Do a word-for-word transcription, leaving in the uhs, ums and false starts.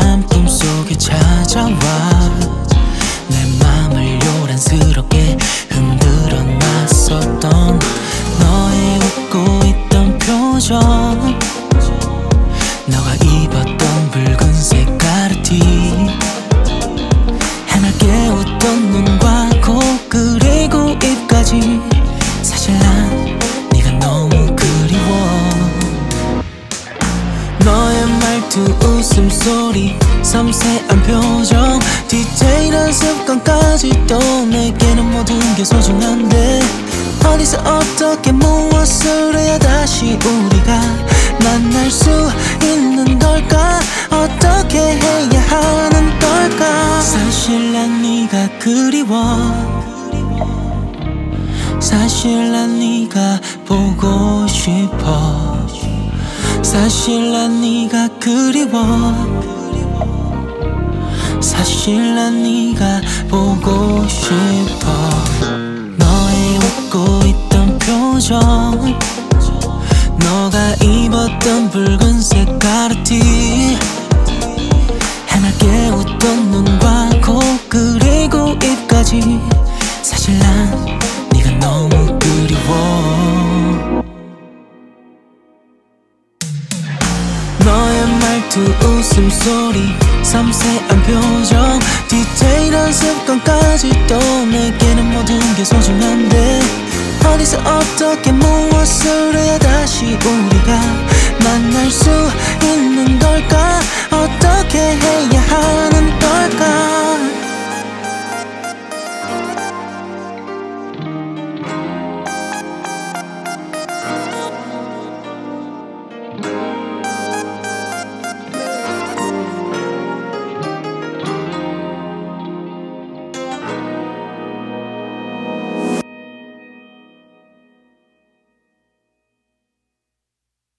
밤 꿈속에 찾아와 내 맘을 요란스럽게 흔들어 놨었던 너의 웃고 있던 표정, 너가 입었던 붉은색 가르티, 해맑게 웃던 눈과 코 그리고 입까지. 사실 난 네가 너무 그리워. 너의 말투, 웃음소리, 섬세한 표정, 디테일한 습관까지도 내게는 모든 게 소중한데 어디서 어떻게 무엇을 해야 다시 우리가 만날 수 있는 걸까? 어떻게 해야 하는 걸까? 사실 난 네가 그리워. 사실 난 네가 보고 싶어. 사실 난 네가 그리워. 사실 난 네가 보고 싶어. 너의 웃고 있던 표정, 너가 입었던 붉은색 가르티, 해맑게 웃던 눈과 코 그리고 입까지. 사실 난 네가 너무 그리워. 너의 말투, 웃음소리, 섬세한 표정, 디테일한 습관까지도 내게는 모든 게 소중한데 어디서 어떻게 무엇을 해야 다시 우리가 만날 수